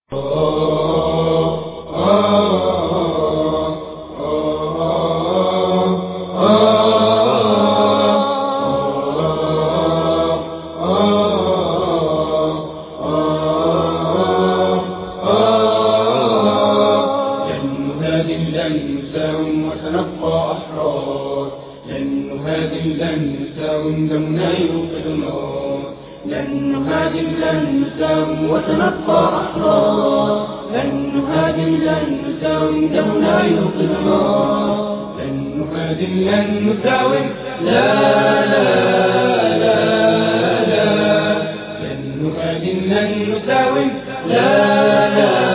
وسنبقى أحرار، لن نهادم لن نساوم دمنا يوقظ النار، لن نهادم لن نساوم وسنبقى أحرار، لن نهادم لن نساوم دمنا يوقظ النار، لن نهادم لن نساوم لا لا لا لا، لن نهادم لن نساوم لا لا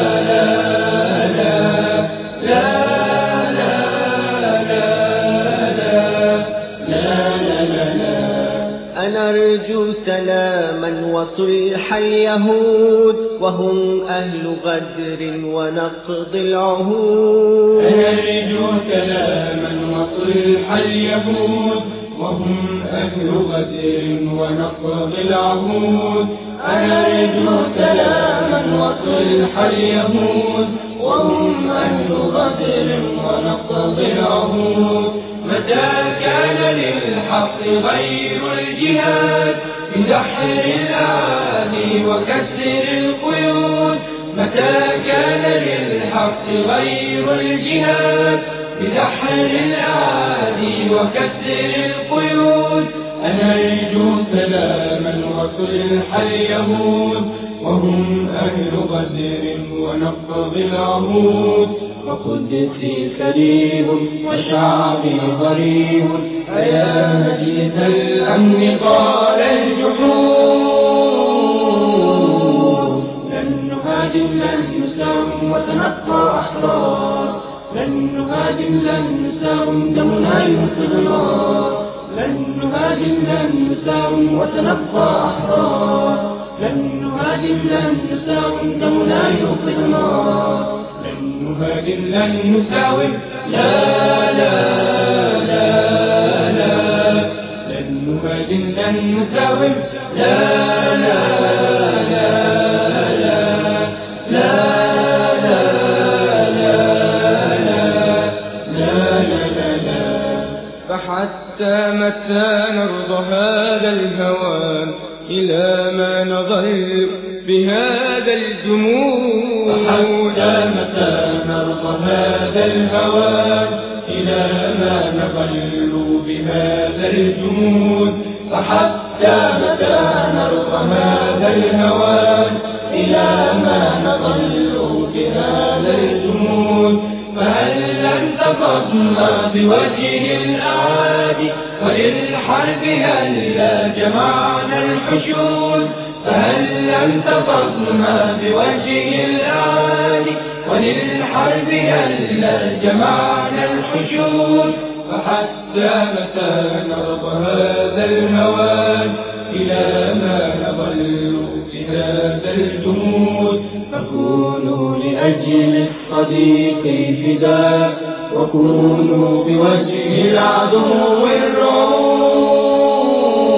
نرجو سلاما وصلح اليهود وهم أهل غدر ونقض العهود. نرجو سلاما وصلح اليهود وهم أهل غدر ونقض العهود. نرجو سلاما وصلح اليهود وهم أهل غدر ونقض العهود. متى كان للحق غير الجهاد بدحر الأعادي وكسر القيود؟ متى كان للحق غير الجهاد بدحر الأعادي وكسر القيود؟ أنا أرجو سلاما وصلح اليهود وهم أهل غدر ونقض العهود. وقدسي سليم وشعبي غريب، فيا مجلس الأمن طال الجحود. لن نهادم لن نساوم وسنبقى أحرار، لن نهادم لن نساوم دمنا يوقظ النار، لن نهادم لن نساوم وسنبقى أحرار، لن نهادم لن نساوم دمنا يوقظ النار، لن نهادم لن نساوم لا لا لا لا، لن نهادم لن نساوم لا لا لا لا لا لا لا لا لا. فحتى متى نرضى هذا الهوان إلى ما نظل بهذا الجمود؟ فحتى متى نرضى هذا الهوان إلى ما نظل بهذا الجمود؟ فحتى متى نرضى هذا الهوان إلى ما نظل بهذا الجمود؟ فهل لن تقضنا بوجه الأعادي وللحرب هلا جمعنا الحشود؟ فهل لن تقضنا بوجه الأعادي وللحرب هلا جمعنا الحشود؟ فحتى متى نرضى هذا الهوان إلى ما نظل بهذا الجمود؟ فكونوا لأجل الصديق فداء، وكونوا بوجه العدو الرعود.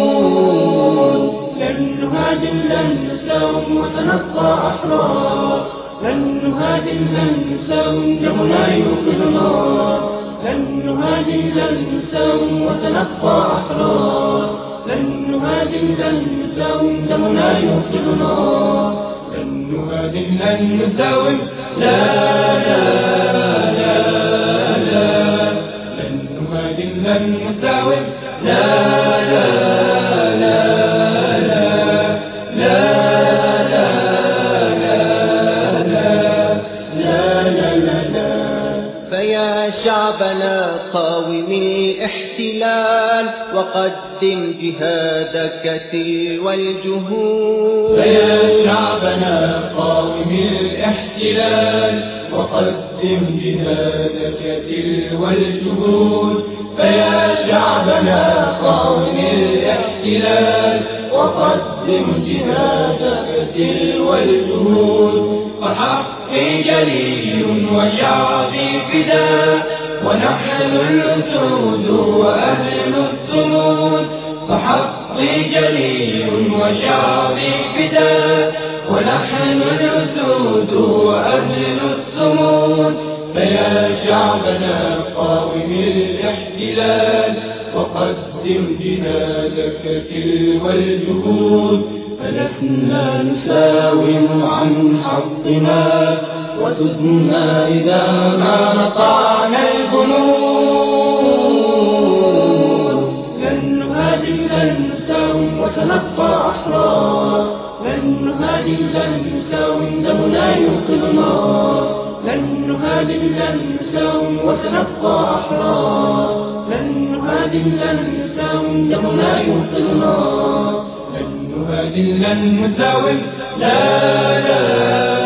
لن نهادم لن نساوم وسنبقى أحرار، لن نهادم لن نساوم دمنا يوقظ النار، لن نهادم لن نساوم وسنبقى أحرار، لن نهادم لن نساوم دمنا يوقظ النار، لن نهادم لن نساوم لا لا لا لا، لن نهادم لن نساوم لا لا لا لا لا لا. فيا شعبنا قاوم الاحتلال وقدم جهادك تلو الجهود. فيا شعبنا قاوم الاحتلال وقدم جهادك تلو الجهود. فيا شعبنا قاوم الاحتلال وقدم جهادك تلو الجهود. فحقي جري وشعبي فداء، ونحن الأسود وأهل الصمود. فحقي جري وشعبي فداء، ونحن الأسود فيا شعبنا قاوم الاحتلال وقدم جهادك تلو الجهود، فلسنا نساوم عن حقنا وتدنا إذا ما نطعنا الجنود. لن نهاجم لن نساوم وسنبقى أحرار، لن نهاجم لن نساوم دمنا ينقذنا، لن نهاجم لن نساوم وسنبقى أحرار، لن نهاجم لن نساوم دمنا ينقذنا، لن نهاجم لن نساوم لا لا